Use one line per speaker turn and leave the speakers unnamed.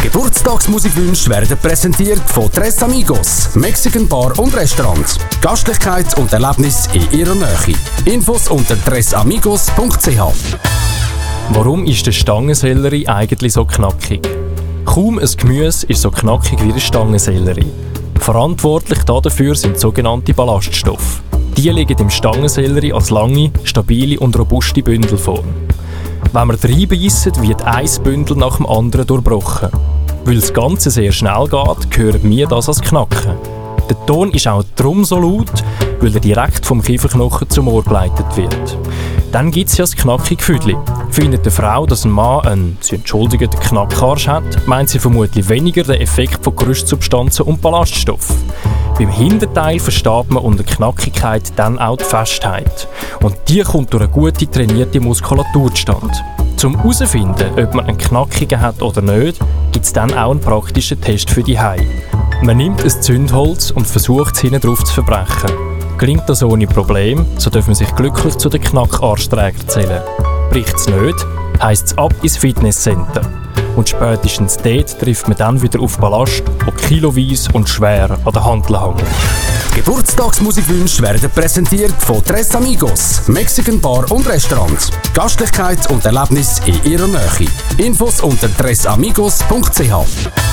Geburtstagsmusikwünsche werden präsentiert von Tres Amigos, Mexican Bar und Restaurant. Gastlichkeit und Erlebnis in ihrer Nähe. Infos unter tresamigos.ch.
Warum ist der Stangensellerie eigentlich so knackig? Kaum ein Gemüse ist so knackig wie der Stangensellerie. Verantwortlich dafür sind sogenannte Ballaststoffe. Die liegen im Stangensellerie als lange, stabile und robuste Bündel vor. Wenn man reinbeissen, wird ein Bündel nach dem anderen durchbrochen. Weil das Ganze sehr schnell geht, hören wir das als Knacken. Der Ton ist auch darum so laut, weil er direkt vom Kieferknochen zum Ohr geleitet wird. Dann gibt es ja das knackige Füdli. Findet eine Frau, dass ein Mann einen, sie entschuldigen, Knackarsch hat, meint sie vermutlich weniger den Effekt von Gerüstsubstanzen und Ballaststoffen. Beim Hinterteil versteht man unter Knackigkeit dann auch die Festheit. Und die kommt durch eine gute trainierte Muskulatur zustande. Zum herauszufinden, ob man einen knackigen hat oder nicht, gibt es dann auch einen praktischen Test für die Hause. Man nimmt ein Zündholz und versucht es hinten drauf zu verbrechen. Gelingt das ohne Problem, so darf man sich glücklich zu den Knackarschträgern zählen. Bricht es nicht, heisst es ab ins Fitnesscenter. Und spätestens dort trifft man dann wieder auf Ballast, die kiloweise und schwer an der Handel hängen.
Geburtstagsmusikwünsche werden präsentiert von Tres Amigos, Mexican Bar und Restaurant. Gastlichkeit und Erlebnis in ihrer Nähe. Infos unter tresamigos.ch.